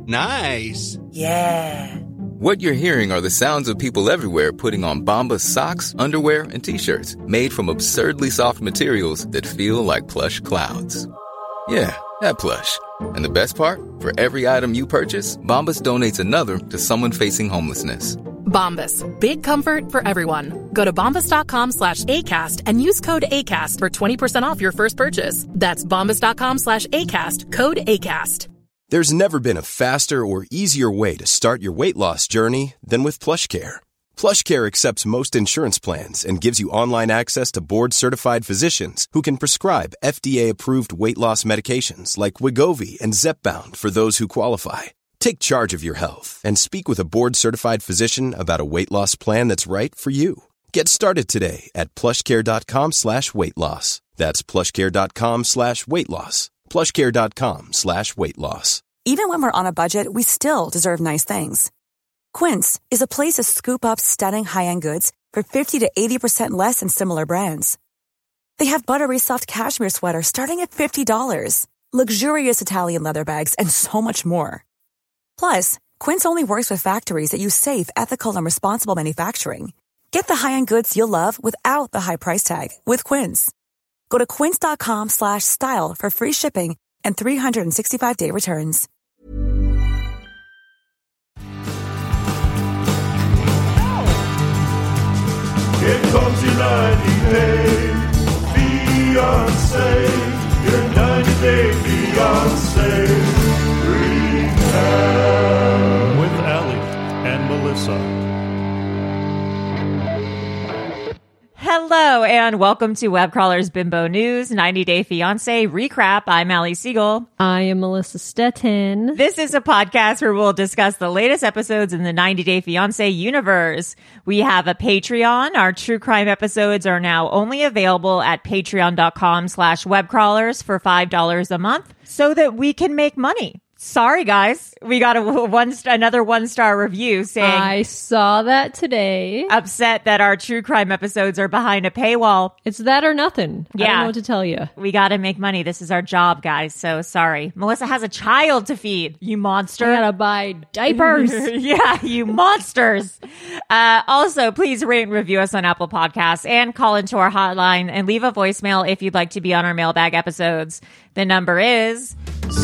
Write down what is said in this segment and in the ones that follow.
Nice. Yeah. What you're hearing are the sounds of people everywhere putting on Bombas socks, underwear, and T-shirts made from absurdly soft materials that feel like plush clouds. Yeah, that plush. And the best part? For every item you purchase, Bombas donates another to someone facing homelessness. Bombas. Big comfort for everyone. Go to bombas.com/ACAST and use code ACAST for 20% off your first purchase. That's bombas.com/ACAST. Code ACAST. There's never been a faster or easier way to start your weight loss journey than with PlushCare. PlushCare accepts most insurance plans and gives you online access to board-certified physicians who can prescribe FDA-approved weight loss medications like Wegovy and Zepbound for those who qualify. Take charge of your health and speak with a board-certified physician about a weight loss plan that's right for you. Get started today at plushcare.com/weight loss. That's plushcare.com/weight loss. plushcare.com/weight loss. Even when we're on a budget, we still deserve nice things. Quince is a place to scoop up stunning high-end goods for 50 to 80% less than similar brands. They have buttery soft cashmere sweaters starting at $50, luxurious Italian leather bags, and so much more. Plus, Quince only works with factories that use safe, ethical, and responsible manufacturing. Get the high-end goods you'll love without the high price tag with Quince. Go to quince.com/style for free shipping and 365-day returns. Here comes your 90-day fiancé, your 90-day fiancé recap with Allie and Melissa. Hello and welcome to Webcrawler's Bimbo News 90 Day Fiancé Recap. I'm Allie Siegel. I am Melissa Stettin. This is a podcast where we'll discuss the latest episodes in the 90 Day Fiancé universe. We have a Patreon. Our true crime episodes are now only available at patreon.com/webcrawlers for $5 a month so that we can make money. Sorry, guys. We got another one-star review saying... I saw that today. Upset that our true crime episodes are behind a paywall. It's that or nothing. Yeah. I don't know what to tell you. We got to make money. This is our job, guys. So sorry. Melissa has a child to feed. You monster. I gotta buy diapers. Yeah, you monsters. Also, please rate and review us on Apple Podcasts and call into our hotline and leave a voicemail if you'd like to be on our mailbag episodes. The number is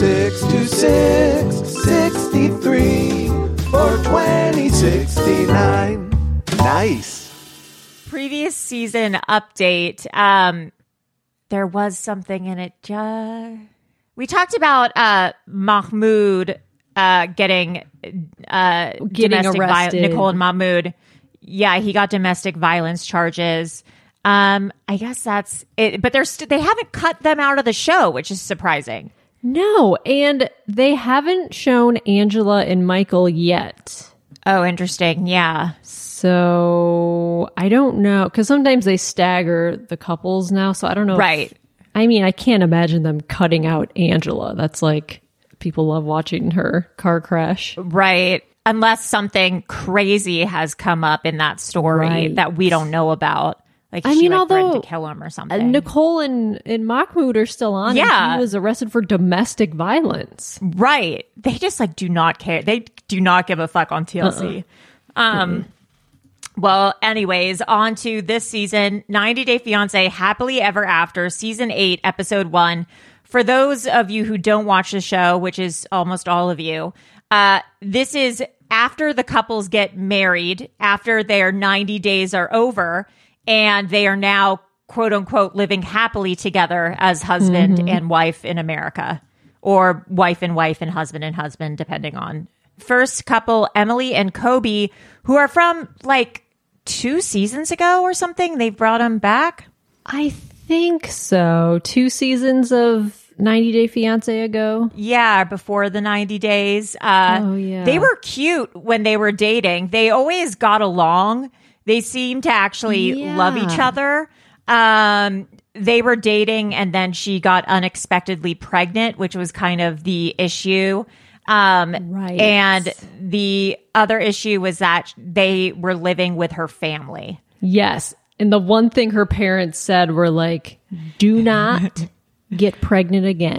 626-63-420-69. Nice. Previous season update. There was something in it. We talked about Mahmoud getting domestic arrested. Nicole and Mahmoud. Yeah, he got domestic violence charges. I guess that's it. But they haven't cut them out of the show, which is surprising. No, and they haven't shown Angela and Michael yet. Oh, interesting. Yeah. So I don't know, because sometimes they stagger the couples now. So I don't know. Right. I mean, I can't imagine them cutting out Angela. That's like, people love watching her car crash. Right. Unless something crazy has come up in that story that we don't know about. Like, threatened to kill him or something. Nicole and Mahmoud are still on. Yeah. And he was arrested for domestic violence. Right. They just do not care. They do not give a fuck on TLC. Well, anyways, on to this season, 90 Day Fiancé Happily Ever After, Season 8, Episode 1. For those of you who don't watch the show, which is almost all of you, this is after the couples get married, after their 90 days are over, and they are now, quote unquote, living happily together as husband and wife in America, or wife and husband, depending on. First couple, Emily and Kobe, who are from 2 seasons ago or something. They've brought them back. I think so. 2 seasons of 90 Day Fiancé ago. Yeah, before the 90 days. Yeah. They were cute when they were dating. They always got along. They seemed to actually love each other. They were dating, and then she got unexpectedly pregnant, which was kind of the issue. Right. And the other issue was that they were living with her family. Yes. And the one thing her parents said were like, do not get pregnant again.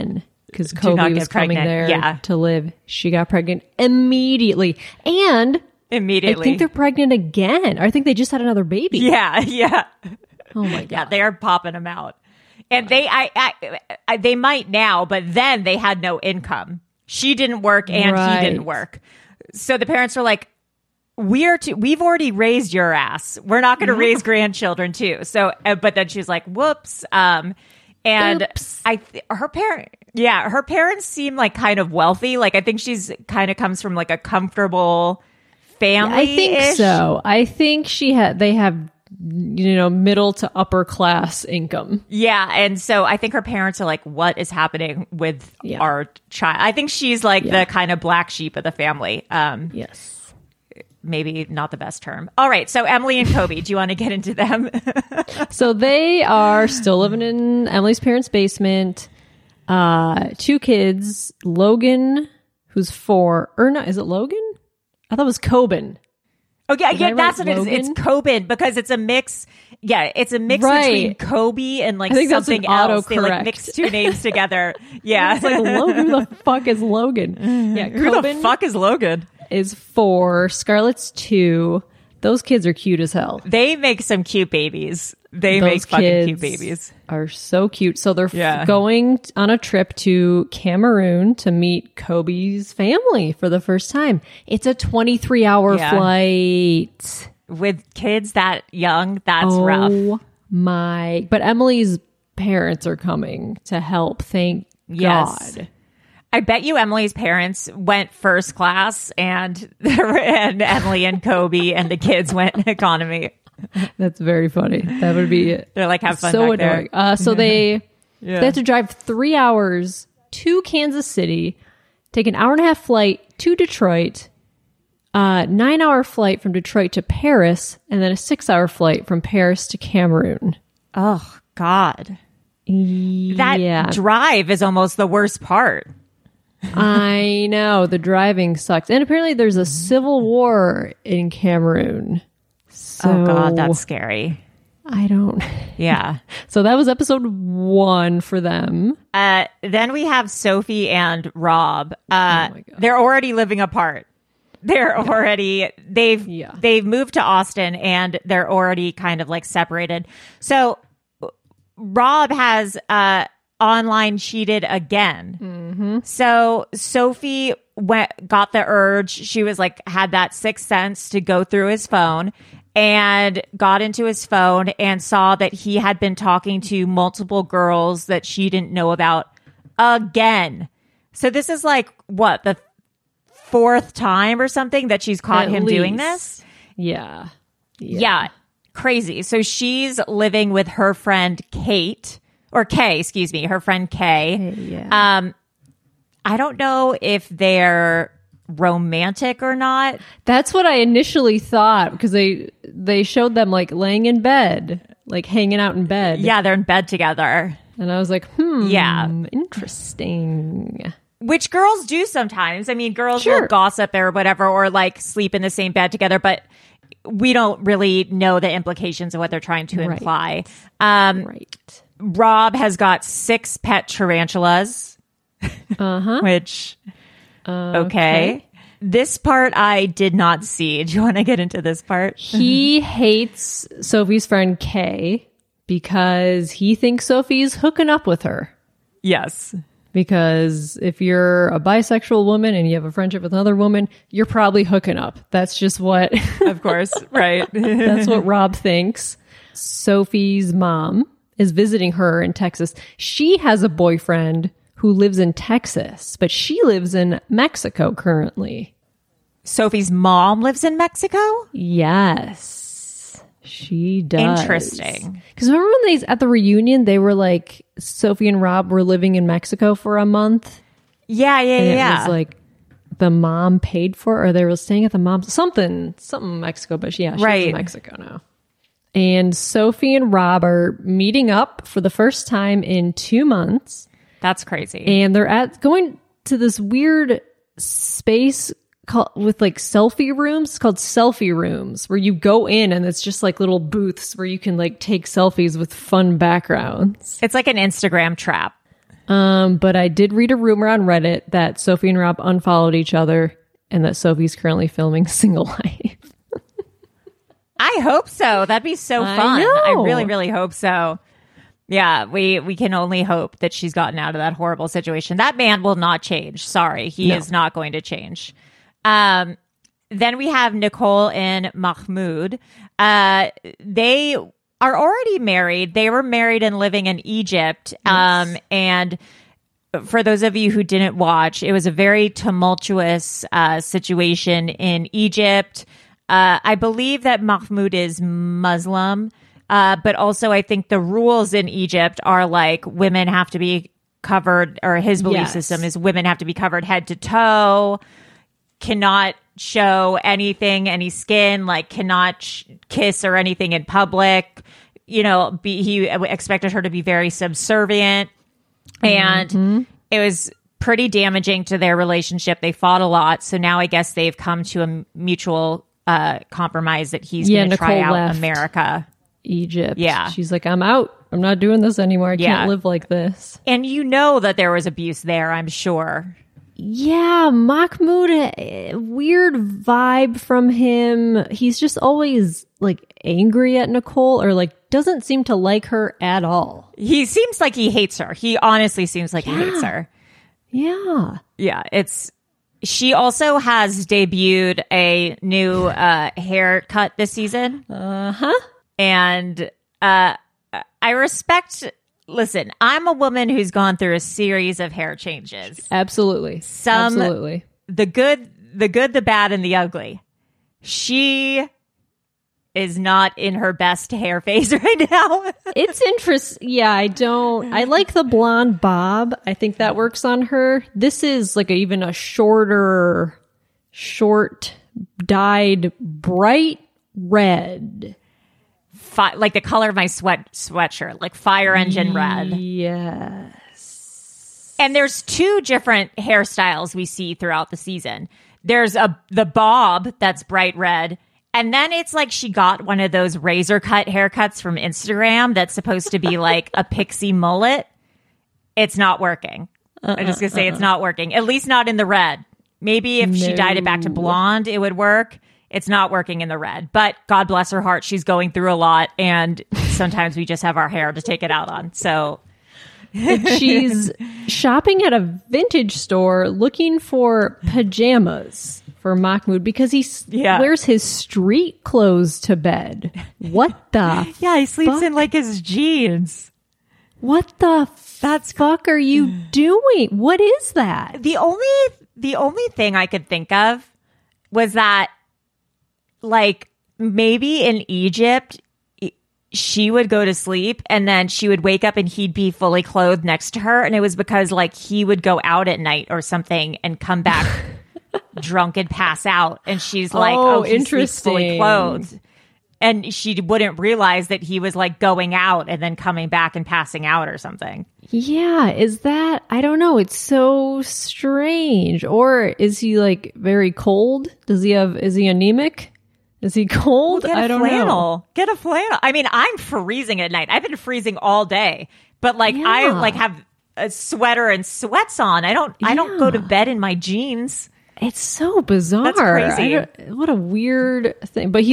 because Do not Kobe get was coming pregnant. there Yeah. to live. She got pregnant immediately. And Immediately. I think they're pregnant again. I think they just had another baby. Yeah, yeah. Oh my God. Yeah, they are popping them out. And they might now, but then they had no income. She didn't work and Right. he didn't work. So the parents were like, we've already raised your ass. We're not going to raise grandchildren too. So, but then she's like, whoops. And Oops. her parents seem like kind of wealthy. Like I think she's kind of comes from like a comfortable family. I think so. I think they have, middle to upper class income. Yeah, and so I think her parents are like, what is happening with our child? I think she's like the kind of black sheep of the family. Yes. Maybe not the best term. All right, so Emily and Kobe, do you want to get into them? So they are still living in Emily's parents' basement. 2 kids, Logan, who's 4. Or no, is it Logan? I thought it was Coben. Oh, yeah, Did I that's write what it is. Logan? It's Coben because it's a mix. Yeah, it's a mix Right. between Kobe and like I think that's something an else. They like autocorrect. mix 2 names together. Yeah. It's like, Logan, who the fuck is Logan? Yeah, Who the Coben fuck is Logan? is 4. Scarlett's 2. Those kids are cute as hell. They make some cute babies. They Those make fucking cute kids babies. Are so cute. So they're Yeah. going on a trip to Cameroon to meet Kobe's family for the first time. It's a 23-hour Yeah. flight. With kids that young, that's rough. Oh my. But Emily's parents are coming to help. Thank Yes. God. I bet you Emily's parents went first class and Emily and Kobe and the kids went economy. That's very funny. That would be They're like, have fun so back there. annoying. So they have to drive 3 hours to Kansas City, take an hour-and-a-half flight to Detroit, 9-hour flight from Detroit to Paris, and then a 6-hour flight from Paris to Cameroon. Oh, God. That drive is almost the worst part. I know. The driving sucks. And apparently there's a civil war in Cameroon. So Oh, God, that's scary. I don't... Yeah. So that was episode 1 for them. Then we have Sophie and Rob. my God. They're already living apart. They've moved to Austin and they're already kind of like separated. So Rob has online cheated again. Mm-hmm. So Sophie got the urge. She was like, had that sixth sense to go through his phone and got into his phone and saw that he had been talking to multiple girls that she didn't know about again. So this is like what, the 4th time or something that she's caught At him doing least. this? Yeah. Yeah. Crazy. So she's living with her friend Kate, or Kay, excuse me, her friend Kay. Yeah. I don't know if they're romantic or not. That's what I initially thought because they showed them like laying in bed, like hanging out in bed. Yeah, they're in bed together. And I was like, Yeah. interesting. Which girls do sometimes. I mean, girls Sure. will gossip or whatever, or like sleep in the same bed together, but we don't really know the implications of what they're trying to Right. imply. Right. Rob has got 6 pet tarantulas, which, okay. This part I did not see. Do you want to get into this part? He hates Sophie's friend Kay because he thinks Sophie's hooking up with her. Yes. Because if you're a bisexual woman and you have a friendship with another woman, you're probably hooking up. That's just what Of course. Right. that's what Rob thinks. Sophie's mom is visiting her in Texas. She has a boyfriend who lives in Texas, but she lives in Mexico currently. Sophie's mom lives in Mexico? Yes, she does. Interesting. Because remember when at the reunion, they were like, Sophie and Rob were living in Mexico for a month? Yeah. And it was like the mom paid for it, or they were staying at the mom's, something in Mexico, but she's Right. in Mexico now. And Sophie and Rob are meeting up for the first time in 2 months. That's crazy. And they're going to this weird space with like selfie rooms. It's called selfie rooms, where you go in and it's just like little booths where you can like take selfies with fun backgrounds. It's like an Instagram trap. But I did read a rumor on Reddit that Sophie and Rob unfollowed each other and that Sophie's currently filming Single Life. I hope so. That'd be so fun. know. I really, really hope so. Yeah, we can only hope that she's gotten out of that horrible situation. That man will not change. Sorry, he is not going to change. Then we have Nicole and Mahmoud. They are already married. They were married and living in Egypt. And for those of you who didn't watch, it was a very tumultuous situation in Egypt. I believe that Mahmoud is Muslim, but also I think the rules in Egypt are like women have to be covered, or his belief system is women have to be covered head to toe, cannot show anything, any skin, like cannot kiss or anything in public. You know, he expected her to be very subservient, and it was pretty damaging to their relationship. They fought a lot, so now I guess they've come to a mutual compromise that he's going to try out America. Egypt. Yeah. She's like, I'm out. I'm not doing this anymore. I can't live like this. And you know that there was abuse there, I'm sure. Yeah, Mahmoud, weird vibe from him. He's just always like angry at Nicole, or like doesn't seem to like her at all. He seems like he hates her. He honestly seems like he hates her. Yeah. Yeah, she also has debuted a new haircut this season. And I respect... Listen, I'm a woman who's gone through a series of hair changes. Absolutely. Absolutely. The good, the bad, and the ugly. She is not in her best hair phase right now. It's interesting. Yeah, I like the blonde bob. I think that works on her. This is like even a short dyed bright red. Like the color of my sweatshirt, like fire engine red. Yes. And there's two different hairstyles we see throughout the season. There's the bob that's bright red. And then it's like she got one of those razor cut haircuts from Instagram that's supposed to be like a pixie mullet. It's not working. I'm just going to say it's not working. At least not in the red. Maybe if she dyed it back to blonde, it would work. It's not working in the red. But God bless her heart, she's going through a lot. And sometimes we just have our hair to take it out on. So she's shopping at a vintage store looking for pajamas for Mahmoud because he wears his street clothes to bed. What the he sleeps in like his jeans. What the fuck are you doing? What is that? The only thing I could think of was that, like, maybe in Egypt she would go to sleep and then she would wake up and he'd be fully clothed next to her, and it was because like he would go out at night or something and come back drunk and pass out, and she's like, he sleeps fully clothed, and she wouldn't realize that he was like going out and then coming back and passing out or something. Yeah, is that, I don't know, it's so strange. Or is he like very cold? Is he anemic? Is he cold? I don't know. Get a flannel. I mean, I'm freezing at night. I've been freezing all day, but like I like have a sweater and sweats on. I don't go to bed in my jeans. It's so bizarre. That's crazy. What a weird thing. But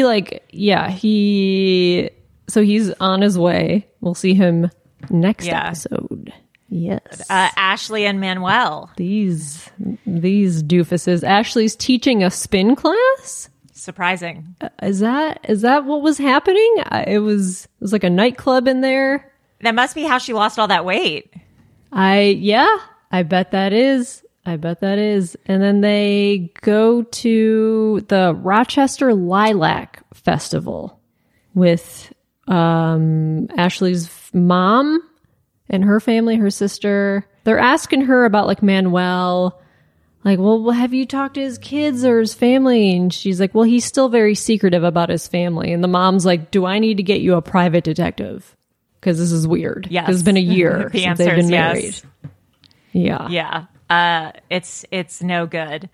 he's on his way. We'll see him next episode. Yes. Ashley and Manuel. These doofuses. Ashley's teaching a spin class? Surprising. Is that what was happening? It was like a nightclub in there. That must be how she lost all that weight. I bet that is. And then they go to the Rochester Lilac Festival with Ashley's mom and her family, her sister. They're asking her about like Manuel. Like, well, have you talked to his kids or his family? And she's like, well, he's still very secretive about his family. And the mom's like, do I need to get you a private detective? Because this is weird. Yes. It's been a year the since they've been married. Yeah. Yeah. It's no good.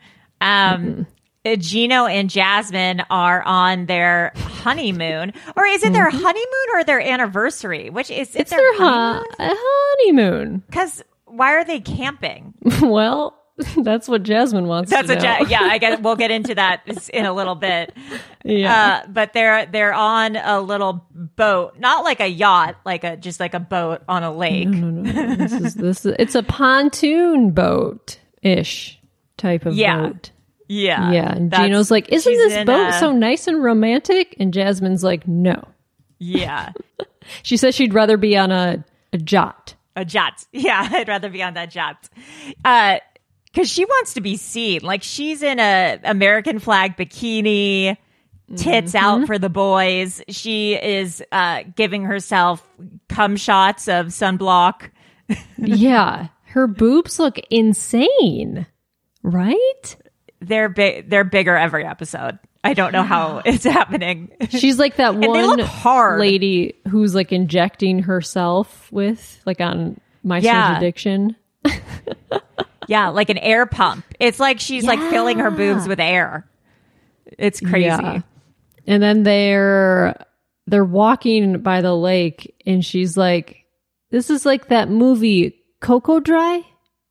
Gino and Jasmine are on their honeymoon. Or is it their honeymoon or their anniversary? Which is it's their honeymoon. Because why are they camping? Well, that's what Jasmine wants That's to know. I guess we'll get into that in a little bit. Yeah. But they're on a little boat, not like a yacht, just like a boat on a lake. No. This is it's a pontoon boat ish type of boat. Yeah. Yeah. And Gino's like, isn't this boat so nice and romantic? And Jasmine's like, no. Yeah. She says she'd rather be on a yacht. A yacht. Yeah, I'd rather be on that yacht. Because she wants to be seen. Like, she's in a American flag bikini, tits out for the boys. She is giving herself cum shots of sunblock. Yeah. Her boobs look insane. Right? They're bigger every episode. I don't know how it's happening. She's like that And they one look hard. lady who's like injecting herself with, like on My Strange Addiction. Yeah, like an air pump. It's like she's like filling her boobs with air. It's crazy. Yeah. And then they're walking by the lake, and she's like, "This is like that movie Cocoa Dry."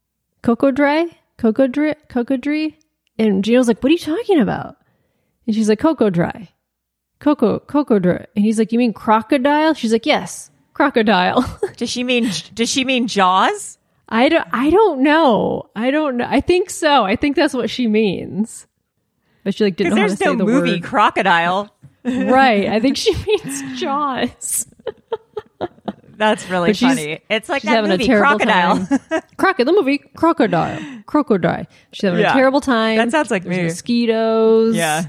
And Gino's like, "What are you talking about?" And she's like, "Cocoa Dry. Cocoa Dry." And he's like, "You mean crocodile?" She's like, "Yes, crocodile." Does she mean Jaws? I don't know. I think so. I think that's what she means. But she like didn't know how to say there's no the movie word. Crocodile. Right. I think she means Jaws. That's really funny. It's like she's that having movie a terrible Crocodile. time. The movie Crocodile. She's having a terrible time. That sounds like There's me. Mosquitoes. Yeah.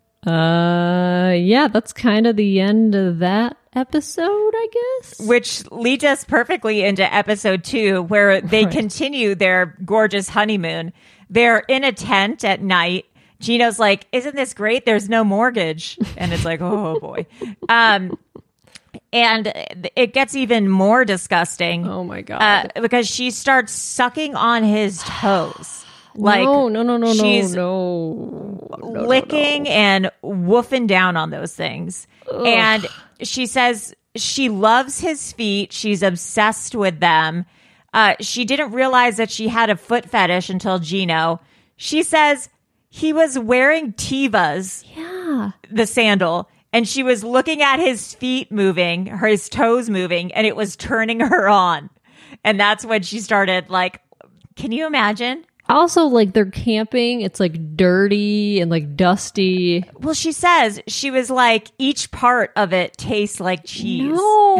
Yeah, that's kind of the end of that episode, I guess. Which leads us perfectly into episode 2, where they continue their gorgeous honeymoon. They're in a tent at night. Gino's like, "Isn't this great? There's no mortgage." And it's like, oh boy. And it gets even more disgusting. Oh my God. Because she starts sucking on his toes. Like, no. She's licking and woofing down on those things. Ugh. And she says she loves his feet. She's obsessed with them. She didn't realize that she had a foot fetish until Gino. She says he was wearing Tevas, the sandal, and she was looking at his feet moving, his toes moving, and it was turning her on. And that's when she started, like, can you imagine? Also, like, they're camping. It's like dirty and like dusty. Well, she says she was like, each part of it tastes like cheese.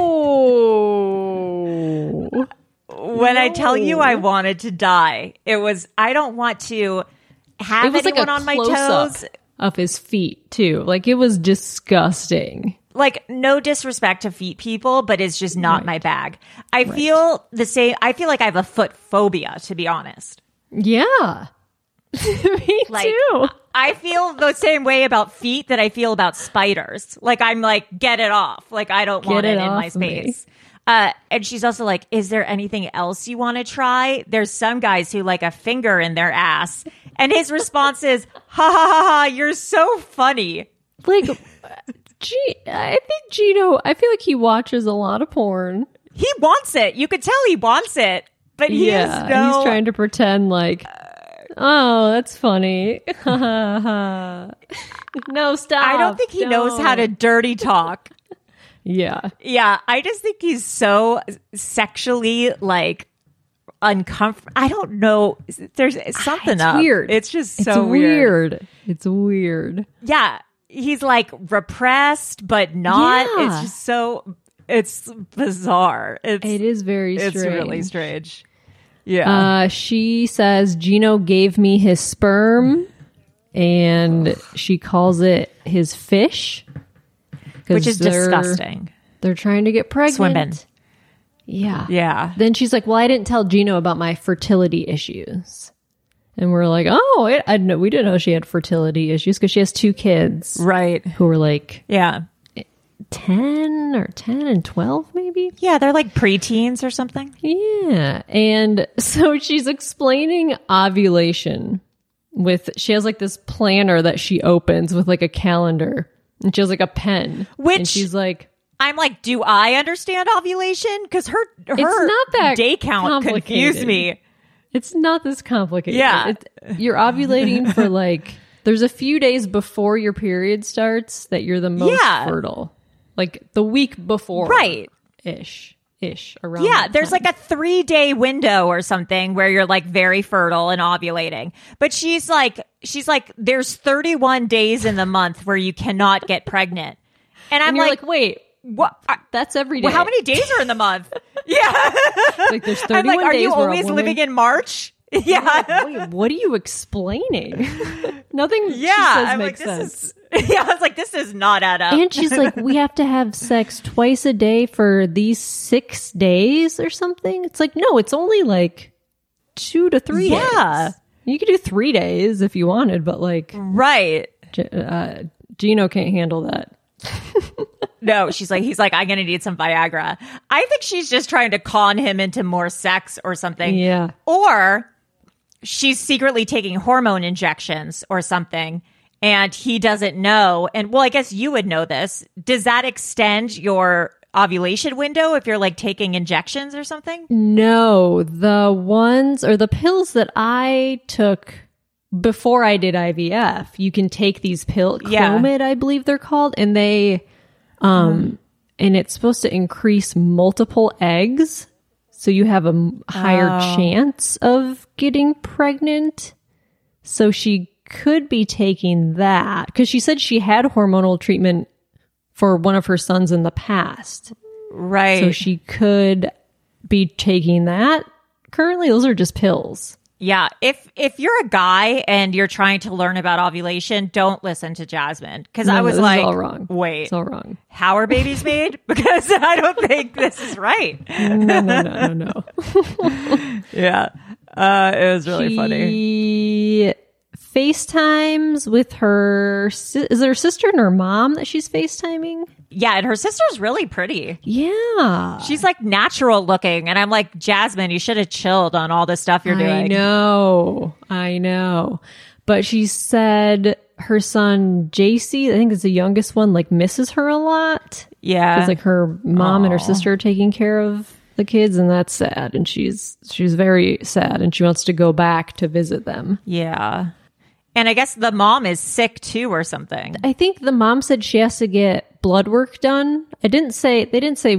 No. When I tell you I wanted to die, it was, I don't want to have anyone on my toes. Of his feet, too. Like, it was disgusting. Like, no disrespect to feet people, but it's just not my bag. I feel the same. I feel like I have a foot phobia, to be honest. Yeah. Me too. I feel the same way about feet that I feel about spiders. Like, I'm like, get it off. Like, I don't want it in my space. And she's also like, is there anything else you want to try? There's some guys who like a finger in their ass. And his response is, ha ha ha ha, you're so funny. Like, I think Gino, I feel like he watches a lot of porn. He wants it. You could tell he wants it. But he's trying to pretend like, oh, that's funny. No, stop. I don't think he knows how to dirty talk. Yeah. Yeah, I just think he's so sexually, like, uncomfortable. I don't know. There's something it's up. Weird. It's just so weird. It's weird. Yeah. He's, like, repressed, but not. Yeah. It's just so... It's bizarre. It is very strange. It's really strange. Yeah. She says Gino gave me his sperm, and she calls it his fish. Which is disgusting. They're trying to get pregnant. Swimming. Yeah. Yeah. Then she's like, well, I didn't tell Gino about my fertility issues. And we're like, oh, I know, we didn't know she had fertility issues because she has 2 kids. Right. Who were like... Yeah. 10 and 12 maybe. Yeah, they're like preteens or something. Yeah. And so she's explaining ovulation she has like this planner that she opens with like a calendar, and she has like a pen, which and she's like, I'm like, do I understand ovulation? Because her It's not that day count confused me. It's not this complicated. Yeah. You're ovulating for like, there's a few days before your period starts that you're the most fertile. Like the week before. Right. Ish. Around. Yeah. There's like a 3-day window or something where you're like very fertile and ovulating. But she's like, there's 31 days in the month where you cannot get pregnant. And I'm like, wait. What? That's every day. Well, how many days are in the month? Yeah. Like there's 31 I'm like, are days you where always living in March? Yeah. Like, wait, what are you explaining? Nothing she says makes sense. I was like, this does not add up. And she's like, we have to have sex twice a day for these 6 days or something. It's like, no, it's only like 2 to 3 days. Yeah. You could do 3 days if you wanted, but like, right. Gino can't handle that. No, he's like, I'm going to need some Viagra. I think she's just trying to con him into more sex or something. Yeah. Or she's secretly taking hormone injections or something and he doesn't know. And well, I guess you would know this. Does that extend your ovulation window if you're like taking injections or something? No, the ones or the pills that I took before I did IVF, you can take these pills, Clomid, I believe they're called, and they, and it's supposed to increase multiple eggs. So you have a higher chance of getting pregnant. So she could be taking that because she said she had hormonal treatment for one of her sons in the past. Right. So she could be taking that. Currently, those are just pills. Yeah. If you're a guy and you're trying to learn about ovulation, don't listen to Jasmine. Because I was like, all wrong. Wait. It's all wrong. How are babies made? Because I don't think this is right. No. Yeah. It was really funny. She FaceTimes with her, is it her sister and her mom that she's FaceTiming? Yeah, and her sister's really pretty. Yeah. She's like natural looking. And I'm like, Jasmine, you should have chilled on all this stuff you're doing. I know. But she said her son, JC, I think is the youngest one, like misses her a lot. Yeah. Because like her mom and her sister are taking care of the kids, and that's sad. And she's very sad, and she wants to go back to visit them. Yeah. And I guess the mom is sick too or something. I think the mom said she has to get blood work done. They didn't say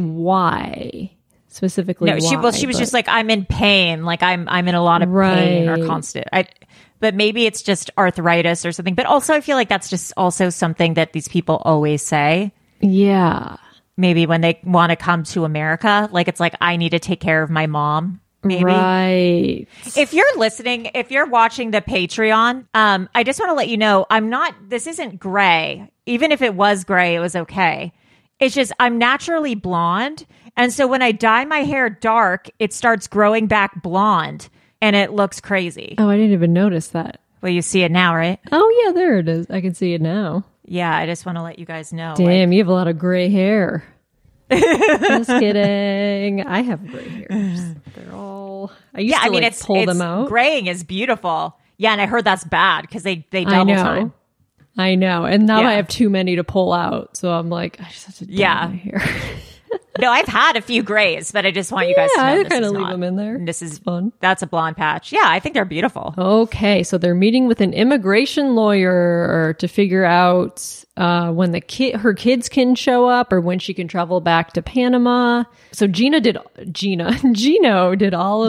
why specifically. No, she was just like, I'm in pain. Like I'm in a lot of pain or constant. But maybe it's just arthritis or something. But also I feel like that's just also something that these people always say. Yeah. Maybe when they want to come to America, like it's like, I need to take care of my mom. Maybe. Right. If you're listening, if you're watching the Patreon, I just want to let you know, this isn't gray. Even if it was gray, it was okay. It's just, I'm naturally blonde. And so when I dye my hair dark, it starts growing back blonde and it looks crazy. Oh, I didn't even notice that. Well, you see it now, right? Oh yeah, there it is. I can see it now. Yeah. I just want to let you guys know. Damn, you have a lot of gray hair. Just kidding. I have gray hairs. They're all. I used to pull them out. Graying is beautiful. Yeah, and I heard that's bad because they double time. I know, and now I have too many to pull out, so I'm like, I just have to dye my hair. No, I've had a few grays, but I just want you guys to know I kind of leave them in there. This is fun. That's a blonde patch. Yeah, I think they're beautiful. Okay, so they're meeting with an immigration lawyer to figure out when her kids can show up or when she can travel back to Panama. So Gino did all of this. Gino did all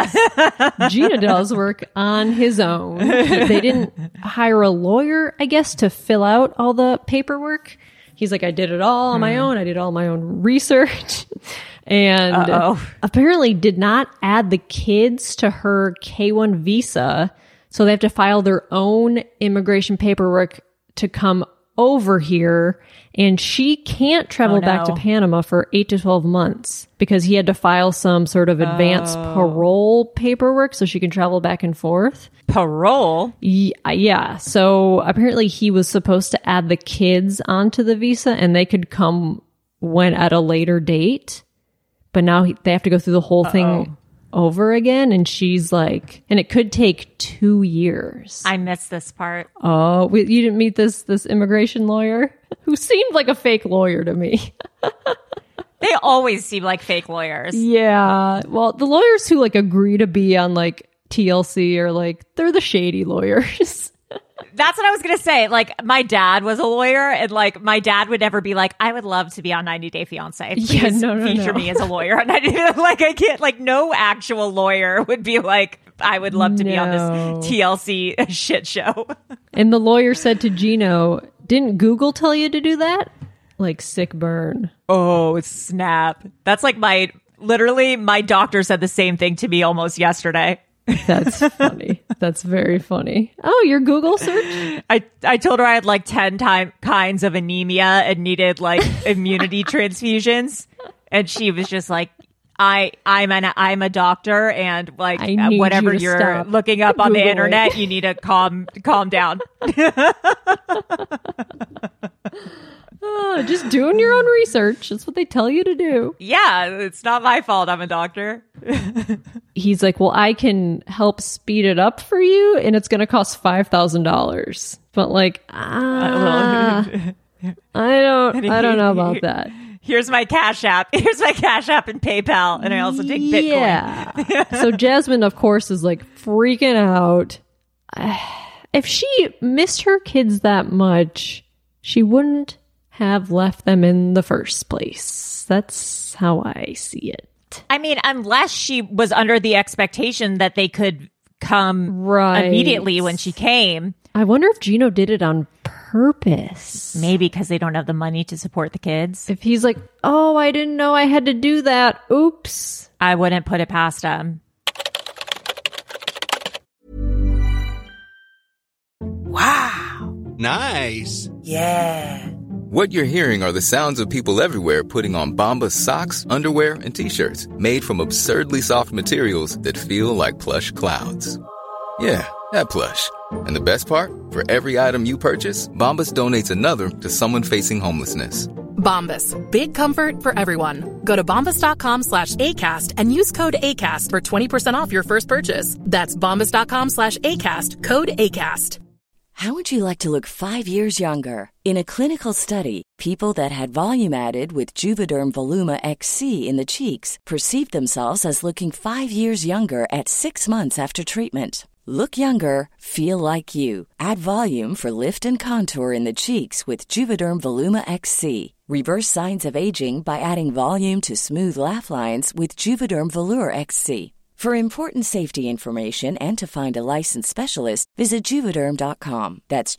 this work on his own. They didn't hire a lawyer, I guess, to fill out all the paperwork. He's like, I did it all on my own. I did all my own research. And apparently did not add the kids to her K-1 visa. So they have to file their own immigration paperwork to come over here. And she can't travel back to Panama for 8 to 12 months because he had to file some sort of advanced parole paperwork so she can travel back and forth. Parole? Yeah. So apparently he was supposed to add the kids onto the visa and they could come at a later date. But now they have to go through the whole thing over again. And she's like, and it could take 2 years. I missed this part. Oh, you didn't meet this immigration lawyer? who seemed like a fake lawyer to me. They always seem like fake lawyers. Yeah. Well, the lawyers who like agree to be on like TLC are like, they're the shady lawyers. That's what I was going to say. Like, my dad was a lawyer, and like, my dad would never be like, I would love to be on 90 Day Fiancé. Please feature me as a lawyer on 90 Day. Like, I can't, like, no actual lawyer would be like, I would love to be on this TLC shit show. And the lawyer said to Gino, didn't Google tell you to do that? Like, sick burn. Oh, snap. That's like literally, my doctor said the same thing to me almost yesterday. That's funny. That's very funny. Oh, your Google search? I told her I had like 10 kinds of anemia and needed like immunity transfusions. And she was just like, I'm a doctor, and like whatever you're looking up on the internet, you need to calm down. Just doing your own research. That's what they tell you to do. Yeah, it's not my fault. I'm a doctor. He's like, well, I can help speed it up for you, and it's going to cost $5,000. But like, I don't know about that. Here's my Cash App. Here's my Cash App and PayPal, and I also take Bitcoin. Yeah. So Jasmine, of course, is like freaking out. If she missed her kids that much, she wouldn't have left them in the first place. That's how I see it. I mean, unless she was under the expectation that they could come immediately when she came. I wonder if Gino did it on purpose. Maybe because they don't have the money to support the kids. If he's like, oh, I didn't know I had to do that. Oops. I wouldn't put it past him. Wow. Nice. Yeah. What you're hearing are the sounds of people everywhere putting on Bombas socks, underwear, and T-shirts made from absurdly soft materials that feel like plush clouds. Yeah, that plush. And the best part? For every item you purchase, Bombas donates another to someone facing homelessness. Bombas. Big comfort for everyone. Go to bombas.com/ACAST and use code ACAST for 20% off your first purchase. That's bombas.com/ACAST. Code ACAST. How would you like to look 5 years younger? In a clinical study, people that had volume added with Juvederm Voluma XC in the cheeks perceived themselves as looking 5 years younger at 6 months after treatment. Look younger, feel like you. Add volume for lift and contour in the cheeks with Juvederm Voluma XC. Reverse signs of aging by adding volume to smooth laugh lines with Juvederm Volure XC. For important safety information and to find a licensed specialist, visit Juvederm.com. That's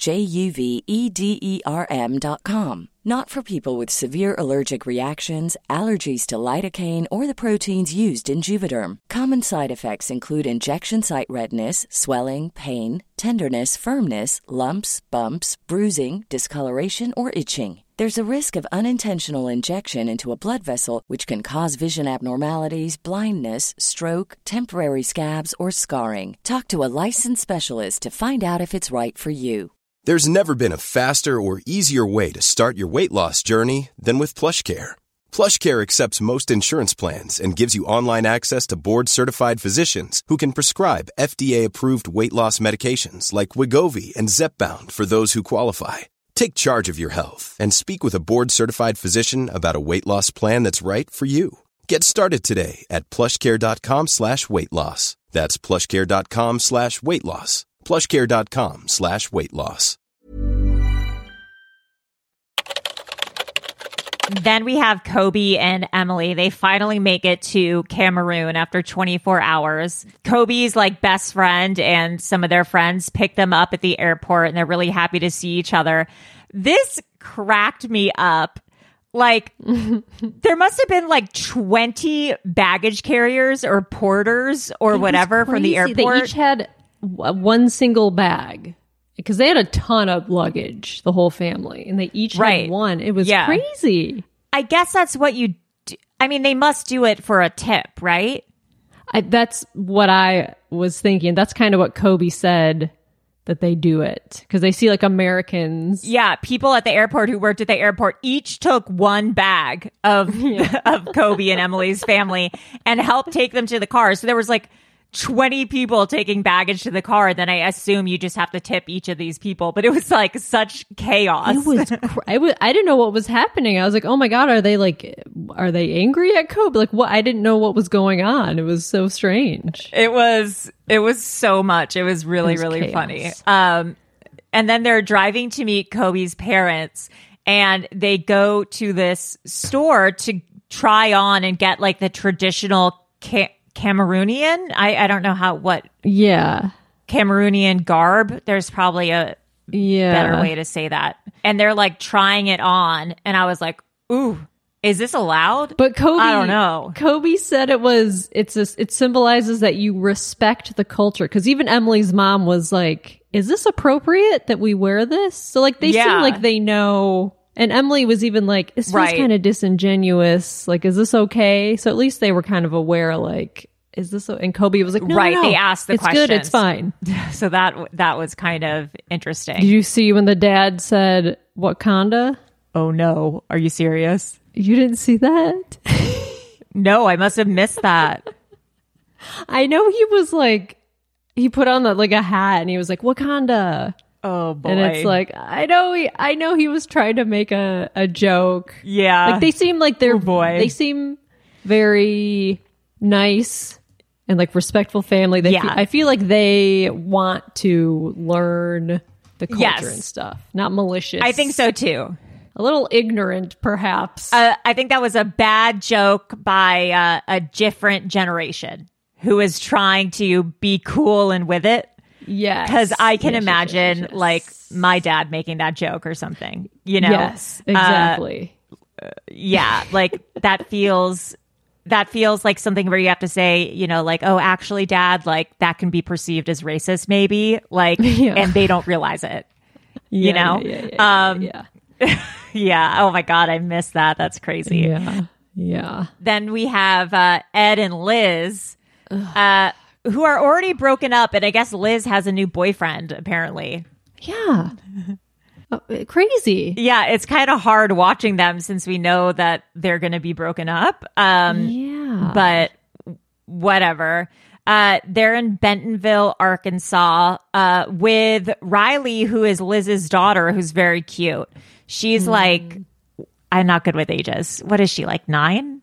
JUVEDERM.com. Not for people with severe allergic reactions, allergies to lidocaine, or the proteins used in Juvederm. Common side effects include injection site redness, swelling, pain, tenderness, firmness, lumps, bumps, bruising, discoloration, or itching. There's a risk of unintentional injection into a blood vessel, which can cause vision abnormalities, blindness, stroke, temporary scabs, or scarring. Talk to a licensed specialist to find out if it's right for you. There's never been a faster or easier way to start your weight loss journey than with PlushCare. PlushCare accepts most insurance plans and gives you online access to board-certified physicians who can prescribe FDA-approved weight loss medications like Wegovy and Zepbound for those who qualify. Take charge of your health and speak with a board-certified physician about a weight loss plan that's right for you. Get started today at plushcare.com/weight-loss. That's plushcare.com/weight-loss. plushcare.com/weight-loss. Then we have Kobe and Emily. They finally make it to Cameroon after 24 hours. Kobe's like best friend and some of their friends pick them up at the airport, and they're really happy to see each other. This cracked me up. Like, there must have been like 20 baggage carriers or porters or whatever from the airport. They each had one single bag because they had a ton of luggage, the whole family, and they each had one. It was crazy. I guess that's what you do. I mean, they must do it for a tip, right? That's what I was thinking. That's kind of what Kobe said, that they do it because they see like Americans. Yeah, people at the airport who worked at the airport each took one bag of Kobe and Emily's family and helped take them to the car. So there was like 20 people taking baggage to the car. Then I assume you just have to tip each of these people. But it was like such chaos. It was. I didn't know what was happening. I was like, oh my God, are they angry at Kobe? Like, what? I didn't know what was going on. It was so strange. It was so much. It was really funny. And then they're driving to meet Kobe's parents, and they go to this store to try on and get like the traditional Cameroonian. I don't know Cameroonian garb. There's probably a better way to say that. And they're like trying it on, and I was like, ooh, is this allowed? But Kobe, I don't know. Kobe said it symbolizes that you respect the culture. Because even Emily's mom was like, is this appropriate that we wear this? So like they seem like they know. And Emily was even like, this feels kind of disingenuous. Like, is this okay? So at least they were kind of aware, like, is this... And Kobe was like, no, no. They asked the questions. It's good, it's fine. So that was kind of interesting. Did you see when the dad said, Wakanda? Oh no, are you serious? You didn't see that? No, I must have missed that. I know he was like, he put on a hat and he was like, Wakanda. Oh boy. And it's like, I know he was trying to make a joke. Yeah. Like they seem like they seem very nice and like respectful family. I feel like they want to learn the culture and stuff, not malicious. I think so too. A little ignorant, perhaps. I think that was a bad joke by a different generation who is trying to be cool and with it. Yes. Because I can imagine like my dad making that joke or something, you know? Yes, exactly. Yeah. Like that feels like something where you have to say, you know, like, oh, actually, Dad, like that can be perceived as racist, maybe. Like, and they don't realize it, you know? Yeah. Yeah. Oh my God. I missed that. That's crazy. Yeah. Yeah. Then we have Ed and Liz, who are already broken up. And I guess Liz has a new boyfriend, apparently. Yeah. Crazy. Yeah. It's kind of hard watching them since we know that they're going to be broken up. But whatever. They're in Bentonville, Arkansas, with Riley, who is Liz's daughter, who's very cute. She's like, I'm not good with ages. What is she, like 9?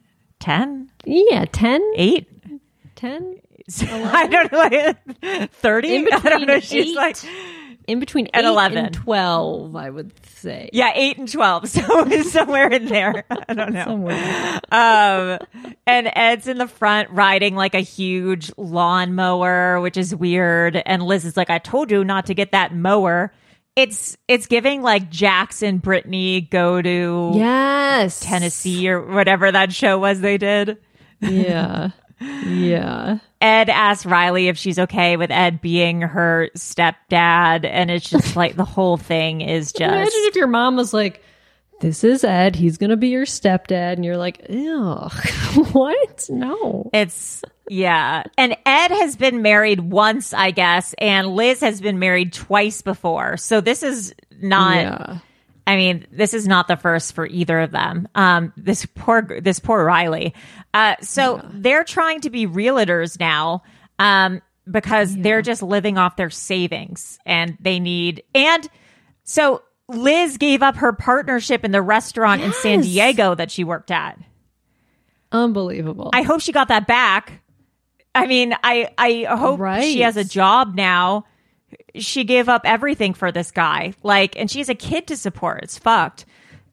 10? Yeah, 10? 8? 10? I don't know. 30? I don't know. She's like in between 8 and 12, I would say. Yeah, 8 and 12. So somewhere in there. I don't know. Somewhere. And Ed's in the front riding like a huge lawnmower, which is weird. And Liz is like, I told you not to get that mower. It's giving like Jax and Brittany go to Tennessee or whatever that show was they did. Yeah. Yeah. Ed asked Riley if she's okay with Ed being her stepdad. And it's just like the whole thing is just... Imagine if your mom was like, this is Ed. He's going to be your stepdad. And you're like, ew, what? No. Yeah. And Ed has been married once, I guess. And Liz has been married twice before. So this is not... Yeah. I mean, this is not the first for either of them. This poor Riley. They're trying to be realtors now because they're just living off their savings and they need. And so Liz gave up her partnership in the restaurant in San Diego that she worked at. Unbelievable. I hope she got that back. I mean, I hope she has a job now. She gave up everything for this guy. Like, and she has a kid to support. It's fucked.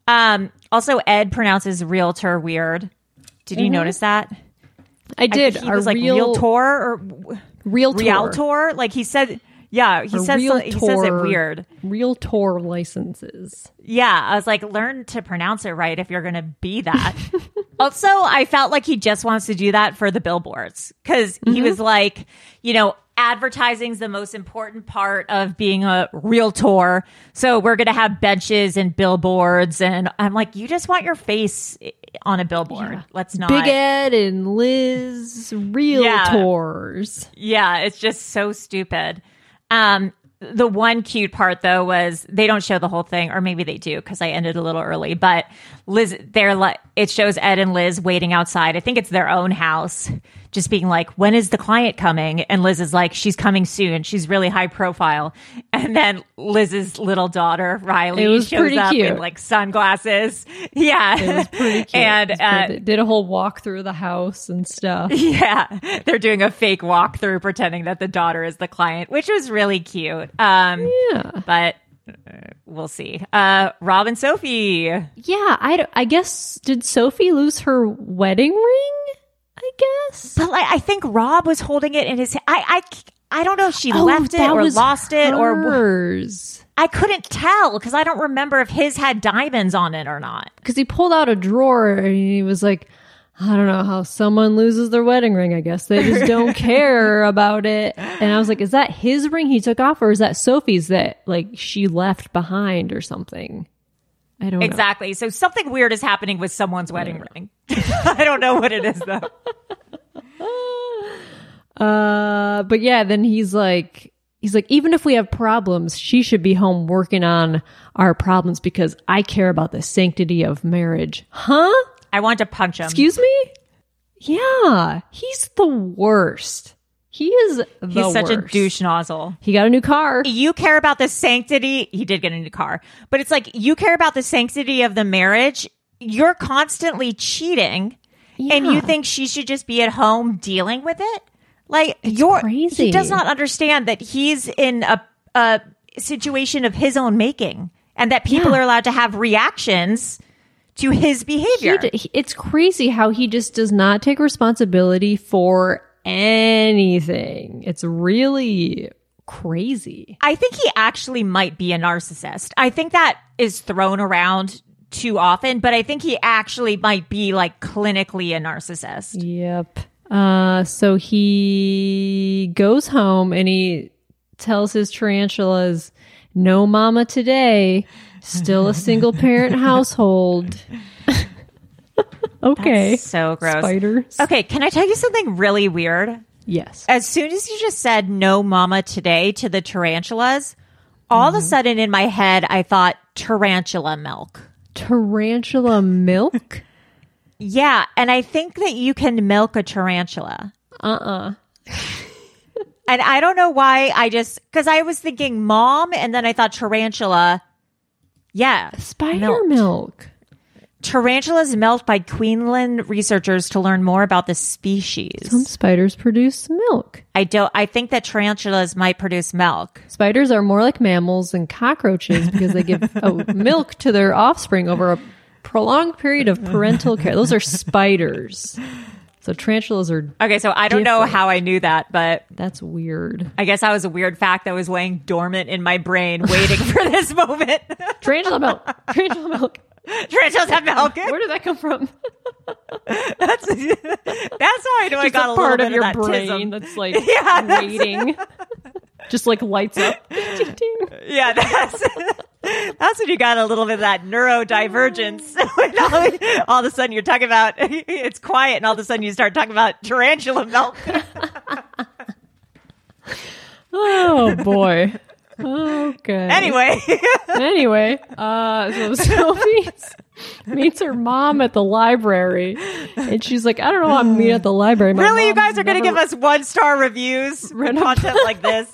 Also, Ed pronounces realtor weird. Did you notice that? I did. He was like realtor or realtor. Like he said, yeah, he says it weird. Realtor licenses. Yeah, I was like, learn to pronounce it right if you're going to be that. Also, I felt like he just wants to do that for the billboards because he was like, you know, advertising's the most important part of being a realtor. So we're going to have benches and billboards. And I'm like, you just want your face on a billboard. Yeah. Let's not. Big Ed and Liz, realtors. Yeah, it's just so stupid. The one cute part, though, was they don't show the whole thing, or maybe they do because I ended a little early. But Liz, they're like, it shows Ed and Liz waiting outside. I think it's their own house, just being like, when is the client coming? And Liz is like, she's coming soon. She's really high profile. And then Liz's little daughter, Riley, shows up cute. in like sunglasses. Yeah. It was pretty cute. And did a whole walk through the house and stuff. Yeah. They're doing a fake walkthrough pretending that the daughter is the client, which was really cute. But we'll see. Rob and Sophie. Yeah, I guess, did Sophie lose her wedding ring? I guess. But like, I think Rob was holding it in his I don't know if she left it or lost it or hers. I couldn't tell because I don't remember if his had diamonds on it or not. Because he pulled out a drawer and he was like, I don't know how someone loses their wedding ring. I guess they just don't care about it. And I was like, is that his ring he took off, or is that Sophie's that like she left behind or something? I don't know. Exactly. So something weird is happening with someone's wedding ring. I don't know what it is though. But yeah, then he's like, even if we have problems, she should be home working on our problems because I care about the sanctity of marriage. Huh? I want to punch him. Excuse me? Yeah, he's the worst. He is the worst. He's such a douche nozzle. He got a new car. You care about the sanctity. He did get a new car. But it's like, you care about the sanctity of the marriage. You're constantly cheating. Yeah. And you think she should just be at home dealing with it? Like, it's crazy. He does not understand that he's in a situation of his own making and that people are allowed to have reactions to his behavior. It's crazy how he just does not take responsibility for anything. It's really crazy. I think he actually might be a narcissist. I think that is thrown around too often, but I think he actually might be like clinically a narcissist. Yep. So he goes home and he tells his tarantulas, no mama today. Still a single parent household. Okay. That's so gross. Spiders. Okay, can I tell you something really weird? Yes. As soon as you just said no mama today to the tarantulas, all of a sudden in my head I thought tarantula milk. Tarantula milk? Yeah, and I think that you can milk a tarantula. And I don't know why because I was thinking mom and then I thought tarantula. Yeah. Spider milk. Tarantulas milked by Queensland researchers to learn more about the species. Some spiders produce milk. I think that tarantulas might produce milk. Spiders are more like mammals than cockroaches because they give milk to their offspring over a prolonged period of parental care. Those are spiders. So tarantulas are okay. So I don't know how I knew that, but that's weird. I guess that was a weird fact that was laying dormant in my brain, waiting for this moment. Tarantula milk. Tarantula milk. Tarantulas have milk. Where did that come from? That's how I know I got a part little of bit your of that brain tism. that's like waiting, just like lights up. Yeah, that's when you got a little bit of that neurodivergence. All of a sudden you're talking about it's quiet, and all of a sudden you start talking about tarantula milk. Oh boy. Okay. Anyway, so Sophie meets her mom at the library, and she's like, "I don't know why I'm meeting at the library." Really, you guys are going to give us 1-star reviews for content like this?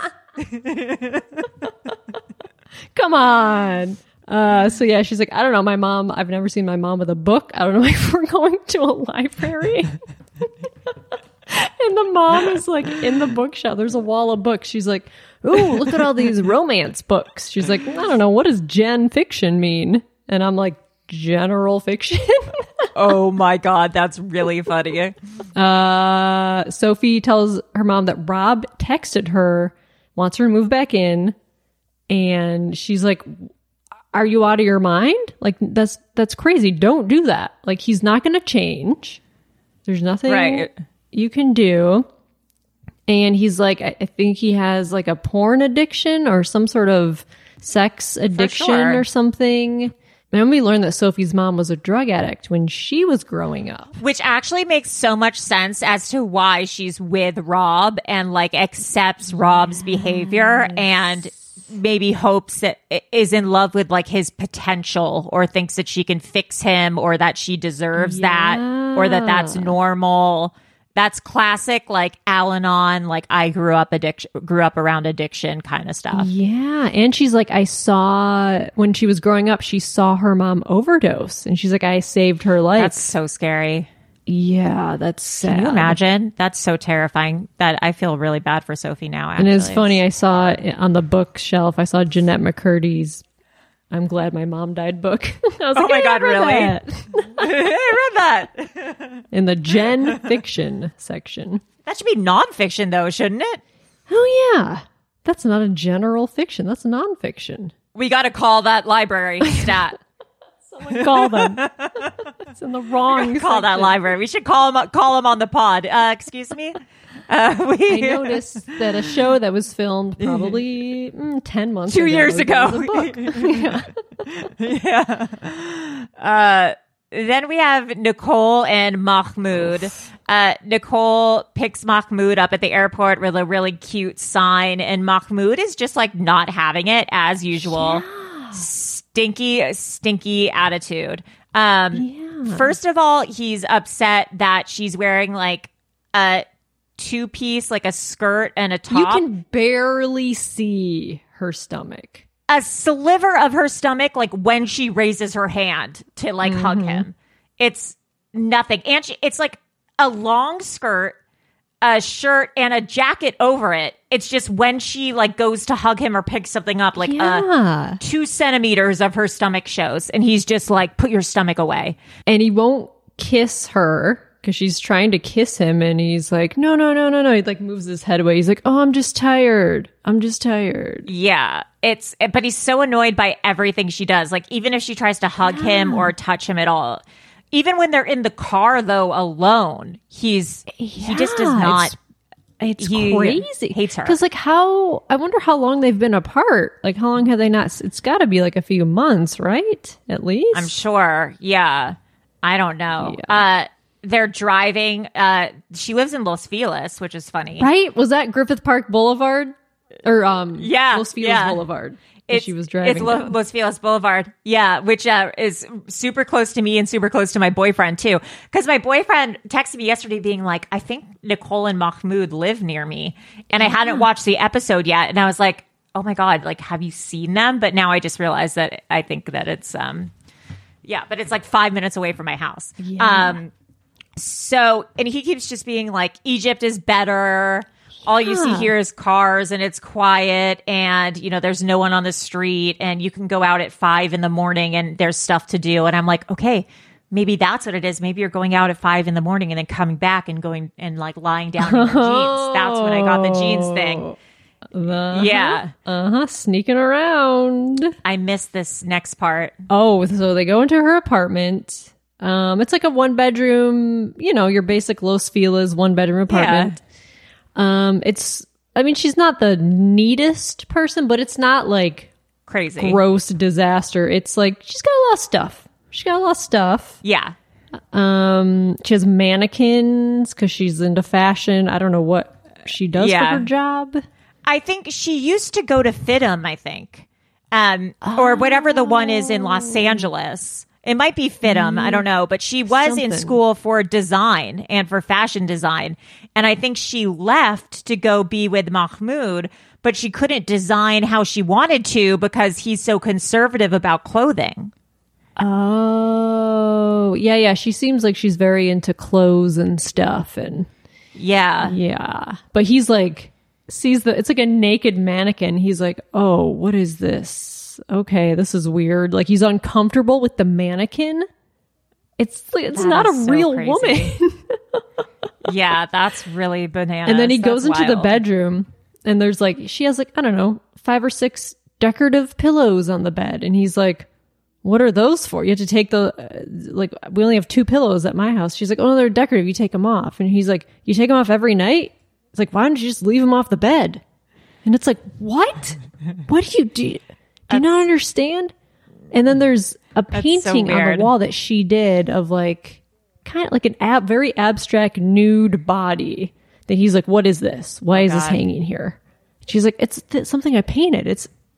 Come on. So yeah, she's like, "I don't know, my mom. I've never seen my mom with a book. I don't know if we're going to a library." And the mom is like in the bookshelf. There's a wall of books. She's like, "Ooh, look at all these romance books." She's like, "I don't know, what does gen fiction mean?" And I'm like, general fiction? Oh my God, that's really funny. Sophie tells her mom that Rob texted her, wants her to move back in. And she's like, "Are you out of your mind? Like, that's crazy. Don't do that. Like, he's not going to change. There's nothing you can do." And he's like, I think he has like a porn addiction or some sort of sex addiction or something. Then we learned that Sophie's mom was a drug addict when she was growing up. Which actually makes so much sense as to why she's with Rob and like accepts Rob's behavior and maybe hopes that is in love with like his potential, or thinks that she can fix him, or that she deserves that, or that that's normal. That's classic, like Al-Anon, like I grew up around addiction kind of stuff. Yeah. And she's like, I saw when she was growing up, she saw her mom overdose, and she's like, I saved her life. That's so scary. Yeah, that's sad. Can you imagine? That's so terrifying that I feel really bad for Sophie now, actually. And it's funny, I saw on the bookshelf, I saw Jeanette McCurdy's I'm Glad My Mom Died book. I was like, oh my God, really? I read that. In the Gen Fiction section. That should be nonfiction, though, shouldn't it? Oh, yeah. That's not a general fiction. That's nonfiction. We got to call that library stat. Someone call them. It's in the wrong call that library. We should call them on the pod. Excuse me? I noticed that a show that was filmed probably 10 months 2 years ago. Yeah. Then we have Nicole and Mahmoud. Nicole picks Mahmoud up at the airport with a really cute sign, and Mahmoud is just like not having it as usual. Yeah. Stinky attitude. First of all, he's upset that she's wearing like a two-piece, like a skirt and a top. You can barely see her stomach. A sliver of her stomach, like when she raises her hand to like hug him. It's nothing. And it's like a long skirt, a shirt, and a jacket over it. It's just when she like goes to hug him or pick something up, like 2 centimeters of her stomach shows. And he's just like, put your stomach away. And he won't kiss her because she's trying to kiss him, and he's like, no. He like moves his head away. He's like, oh, I'm just tired. Yeah. But he's so annoyed by everything she does. Like, even if she tries to hug him or touch him at all. Even when they're in the car, though, alone, he just does not. It's crazy. Hates her. Because, like, I wonder how long they've been apart. Like, how long have they not? It's got to be like a few months, right? At least. I'm sure. Yeah. I don't know. Yeah. They're driving. She lives in Los Feliz, which is funny. Right? Was that Griffith Park Boulevard? Or Los Feliz Boulevard. She was driving. It's Los Feliz Boulevard. Yeah, which is super close to me and super close to my boyfriend too. Because my boyfriend texted me yesterday being like, I think Nicole and Mahmoud live near me. And I hadn't watched the episode yet. And I was like, oh my God, like, have you seen them? But now I just realized that I think that it's, but it's like 5 minutes away from my house. Yeah. So, and he keeps just being like, Egypt is better. All you see here is cars, and it's quiet, and, you know, there's no one on the street, and you can go out at 5 a.m, and there's stuff to do. And I'm like, okay, maybe that's what it is. Maybe you're going out at 5 a.m. and then coming back and going and like lying down in your jeans. That's when I got the jeans thing. Yeah. Sneaking around. I missed this next part. Oh, so they go into her apartment. It's like a 1-bedroom, you know, your basic Los Feliz 1-bedroom apartment. Yeah. She's not the neatest person, but it's not like crazy gross disaster. It's like she's got a lot of stuff. Yeah. She has mannequins because she's into fashion. I don't know what she does for her job. I think she used to go to FITM, I think. Or whatever the one is in Los Angeles. It might be FITM. I don't know. But she was in school for design and for fashion design. And I think she left to go be with Mahmoud, but she couldn't design how she wanted to because he's so conservative about clothing. Oh, yeah. She seems like she's very into clothes and stuff. And yeah. But he's like, it's like a naked mannequin. He's like, oh, what is this? Okay, this is weird. Like, he's uncomfortable with the mannequin. It's not a real woman. Yeah, that's really bananas. And then he goes into the bedroom, and there's like, she has like, I don't know, 5 or 6 decorative pillows on the bed. And he's like, what are those for? You have to take we only have 2 pillows at my house. She's like, oh, no, they're decorative. You take them off. And he's like, you take them off every night? It's like, why don't you just leave them off the bed? And it's like, what? What do you do? Do you not understand? And then there's a painting on the wall that she did of like, kind of like an very abstract nude body that he's like, what is this? Why is this hanging here? She's like, it's something I painted.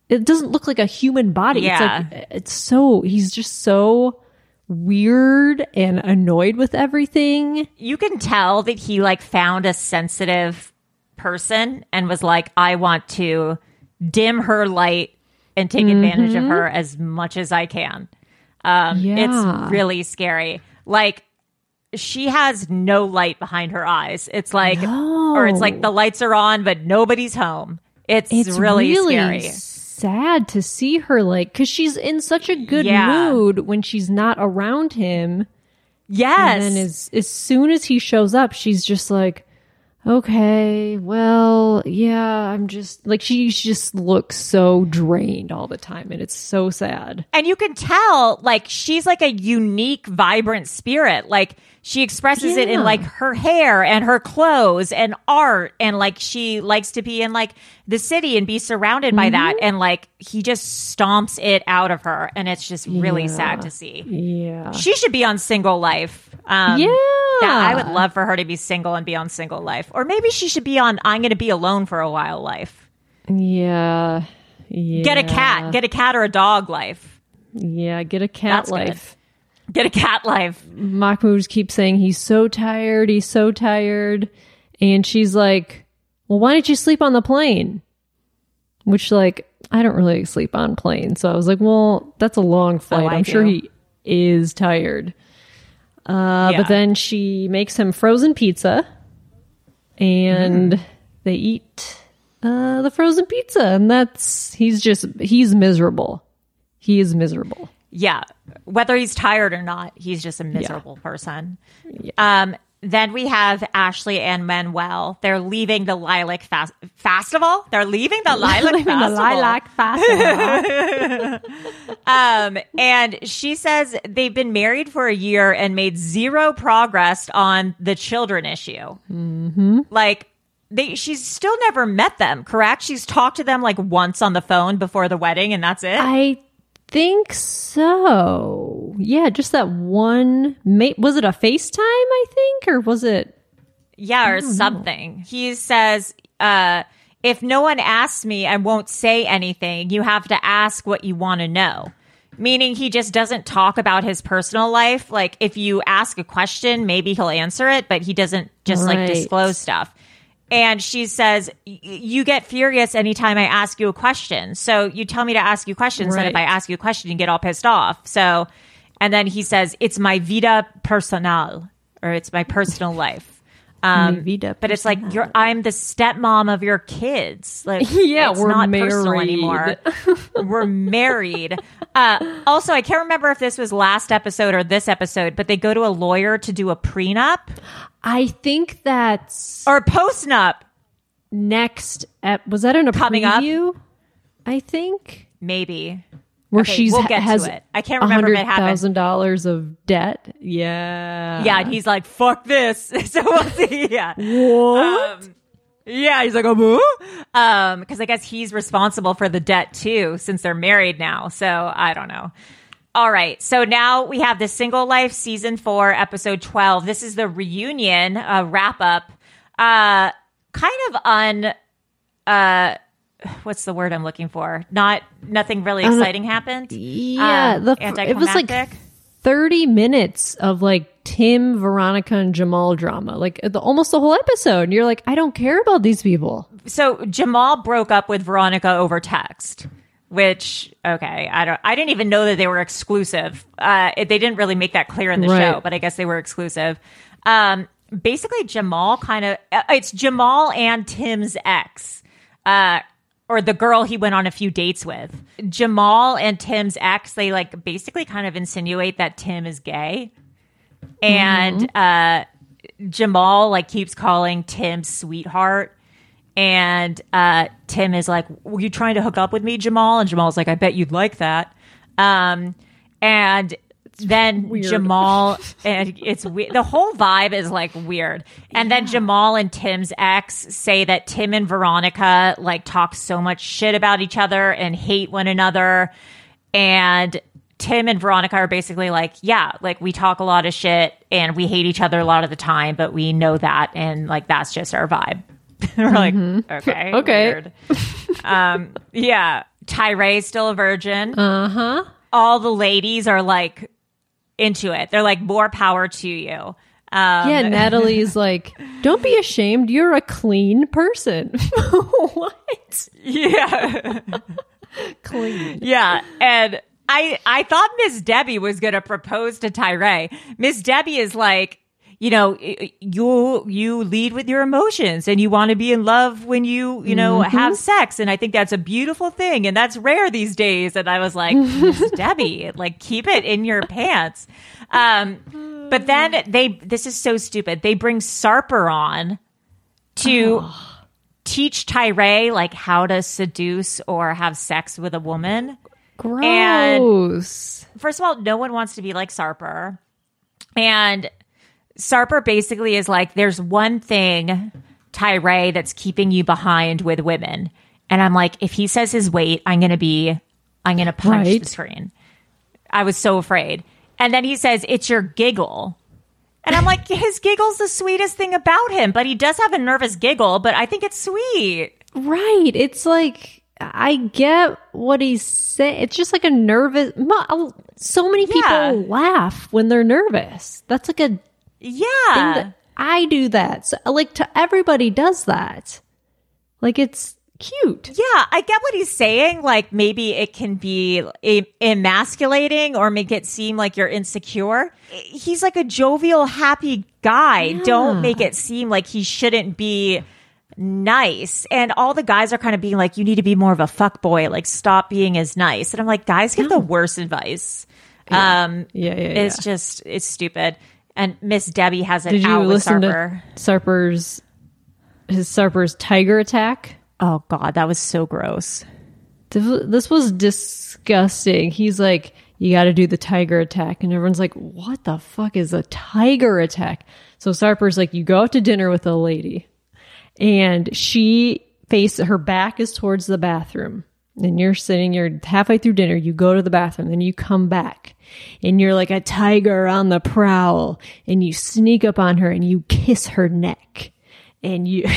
it doesn't look like a human body. Yeah. He's just so weird and annoyed with everything. You can tell that he like found a sensitive person and was like, I want to dim her light and take advantage of her as much as I can. It's really scary. Like, she has no light behind her eyes. It's like, or it's like the lights are on, but nobody's home. It's really scary. Sad to see her, like, because she's in such a good mood when she's not around him. Yes. And then as soon as he shows up, she's just like, okay, well, yeah, I'm just like, she just looks so drained all the time, and it's so sad. And you can tell, like, she's like a unique, vibrant spirit. Like, she expresses it in like her hair and her clothes and art, and like she likes to be in like the city and be surrounded by that, and like he just stomps it out of her, and it's just really sad to see. Yeah, she should be on Single Life. I would love for her to be single and be on Single Life, or maybe she should be on I'm going to be alone for a while life. Yeah. Get a cat or a dog life. Yeah, get a cat. That's life. Good. Get a cat life. Mahmoud keeps saying he's so tired. And she's like, well, why didn't you sleep on the plane? Which, like, I don't really sleep on planes. So I was like, well, that's a long flight. I'm sure he is tired. But then she makes him frozen pizza. And they eat the frozen pizza. And he's miserable. He is miserable. Yeah. Whether he's tired or not, he's just a miserable person. Yeah. Then we have Ashley and Manuel. They're leaving the Lilac Festival. They're leaving the Lilac Festival. And she says they've been married for a year and made zero progress on the children issue. Mm-hmm. Like, she's still never met them, correct? She's talked to them like once on the phone before the wedding, and that's it? I think so. Yeah, just that one. Was it a FaceTime, I think? Or was it? Yeah, or something. He says, if no one asks me, I won't say anything. You have to ask what you want to know. Meaning he just doesn't talk about his personal life. Like, if you ask a question, maybe he'll answer it, but he doesn't just like disclose stuff. And she says, you get furious anytime I ask you a question. So you tell me to ask you questions. And if I ask you a question, you get all pissed off. So, and then he says, it's my vida personal, or it's my personal life. But it's like, I'm the stepmom of your kids. Like, we're not married. Personal anymore. We're married. Also, I can't remember if this was last episode or this episode, but they go to a lawyer to do a prenup. I think that's... Or post-nup. Next... was that in a coming preview? Up? I think. Maybe. Where we'll get has to it. I can't remember if it happened. $100,000 of debt. Yeah. Yeah, and he's like, fuck this. So we'll see. Yeah. What? Yeah, he's like, because I guess he's responsible for the debt too, since they're married now. So I don't know. All right. So now we have the Single Life season 4, episode 12. This is the reunion wrap up. Kind of what's the word I'm looking for? Nothing really exciting happened. Yeah. Anticlimactic. It was like 30 minutes of like Tim, Veronica, and Jamal drama, like almost the whole episode. And you're like, I don't care about these people. So Jamal broke up with Veronica over text. Which, okay, I didn't even know that they were exclusive. They didn't really make that clear in the show, but I guess they were exclusive. Basically, Jamal it's Jamal and Tim's ex, or the girl he went on a few dates with. Jamal and Tim's ex, they like basically kind of insinuate that Tim is gay. And Jamal like keeps calling Tim sweetheart. And Tim is like, were you trying to hook up with me, Jamal? And Jamal's like, I bet you'd like that. And then weird. Jamal, and it's weird. The whole vibe is like weird. And then Jamal and Tim's ex say that Tim and Veronica like talk so much shit about each other and hate one another. And Tim and Veronica are basically like, yeah, like we talk a lot of shit and we hate each other a lot of the time, but we know that. And like, that's just our vibe. We're like, okay. Weird. Yeah. Tyree's still a virgin. Uh-huh. All the ladies are like into it. They're like, more power to you. Yeah, Natalie's like, don't be ashamed. You're a clean person. What? Yeah. Clean. Yeah. And I thought Miss Debbie was going to propose to Tyree. Miss Debbie is like, you know, you lead with your emotions and you want to be in love when you have sex. And I think that's a beautiful thing. And that's rare these days. And I was like, Miss Debbie, like, keep it in your pants. But then this is so stupid. They bring Sarper on to teach Tyree like how to seduce or have sex with a woman. Gross. And first of all, no one wants to be like Sarper. And Sarper basically is like, there's one thing, Tyree, that's keeping you behind with women. And I'm like, if he says his weight, I'm going to punch the screen. I was so afraid. And then he says, it's your giggle. And I'm like, his giggle's the sweetest thing about him, but he does have a nervous giggle, but I think it's sweet. Right. It's like, I get what he's saying. It's just like a nervous, so many people laugh when they're nervous. That's like a thing that I do that. So, like, to everybody does that. Like, it's cute. Yeah, I get what he's saying. Like, maybe it can be emasculating or make it seem like you're insecure. He's like a jovial, happy guy. Yeah. Don't make it seem like he shouldn't be nice. And all the guys are kind of being like, you need to be more of a fuckboy. Like, stop being as nice. And I'm like, guys give the worst advice. It's just, it's stupid. And Miss Debbie has it out with Sarper. To Sarper's tiger attack? Oh, God, that was so gross. This was disgusting. He's like, you got to do the tiger attack. And everyone's like, what the fuck is a tiger attack? So Sarper's like, you go out to dinner with a lady. And her back is towards the bathroom. And you're halfway through dinner. You go to the bathroom. Then you come back. And you're like a tiger on the prowl. And you sneak up on her and you kiss her neck. And you...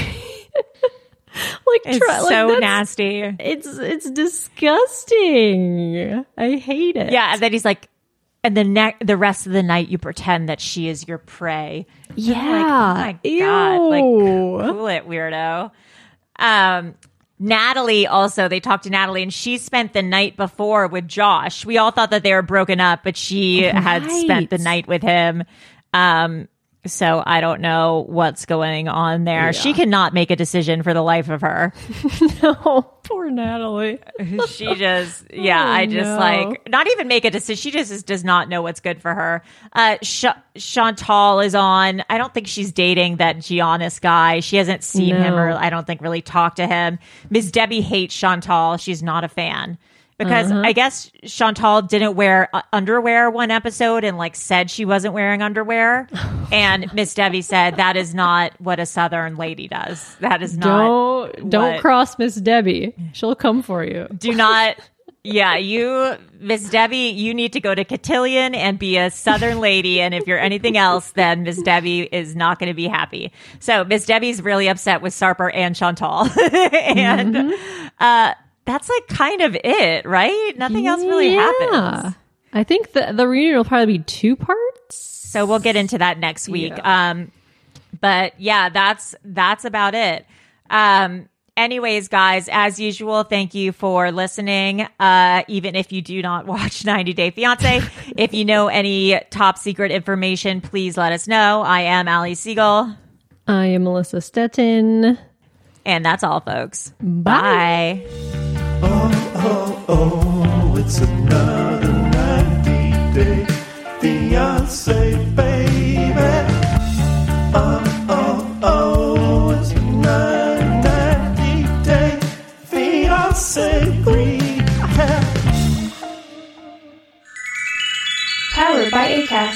It's so nasty. It's disgusting. I hate it. Yeah, and then he's like, and the rest of the night you pretend that she is your prey. Yeah. Like, oh my God. Like, cool it, weirdo. Natalie also, they talked to Natalie and she spent the night before with Josh. We all thought that they were broken up, but she had spent the night with him. So I don't know what's going on there. Yeah. She cannot make a decision for the life of her. No, poor Natalie. She just, like, not even make a decision. She just does not know what's good for her. Chantal is on. I don't think she's dating that Giannis guy. She hasn't seen him or I don't think really talked to him. Miss Debbie hates Chantal. She's not a fan. Because I guess Chantal didn't wear underwear one episode and like said she wasn't wearing underwear. And Miss Debbie said that is not what a Southern lady does. That is not. Don't cross Miss Debbie. She'll come for you. Do not. Yeah, Miss Debbie, you need to go to Cotillion and be a Southern lady. And if you're anything else, then Miss Debbie is not going to be happy. So Miss Debbie's really upset with Sarper and Chantal. And, that's like kind of it, right? Nothing else really happens. I think the reunion will probably be 2 parts. So we'll get into that next week. Yeah. But yeah, that's about it. Anyways, guys, as usual, thank you for listening. Even if you do not watch 90 Day Fiancé, if you know any top secret information, please let us know. I am Ali Siegel. I am Melissa Stettin. And that's all, folks. Bye. Oh, it's another 90-day fiancé, baby. Oh, it's another 90-day fiancé. Powered by Acast.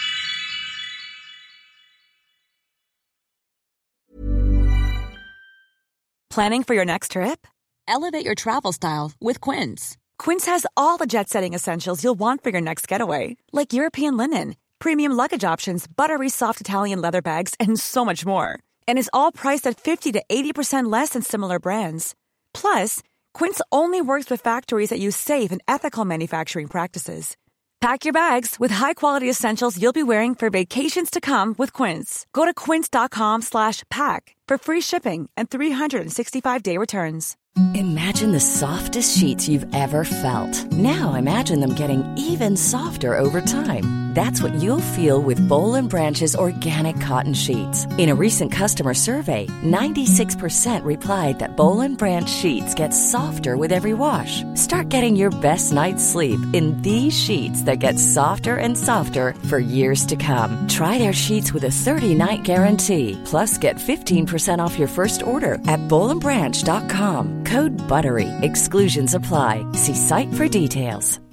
Planning for your next trip? Elevate your travel style with Quince. Quince has all the jet-setting essentials you'll want for your next getaway, like European linen, premium luggage options, buttery soft Italian leather bags, and so much more. And is all priced at 50 to 80% less than similar brands. Plus, Quince only works with factories that use safe and ethical manufacturing practices. Pack your bags with high-quality essentials you'll be wearing for vacations to come with Quince. Go to quince.com/pack for free shipping and 365-day returns. Imagine the softest sheets you've ever felt. Now imagine them getting even softer over time. That's what you'll feel with Boll & Branch's organic cotton sheets. In a recent customer survey, 96% replied that Boll & Branch sheets get softer with every wash. Start getting your best night's sleep in these sheets that get softer and softer for years to come. Try their sheets with a 30-night guarantee. Plus, get 15% off your first order at bollandbranch.com. Code BUTTERY. Exclusions apply. See site for details.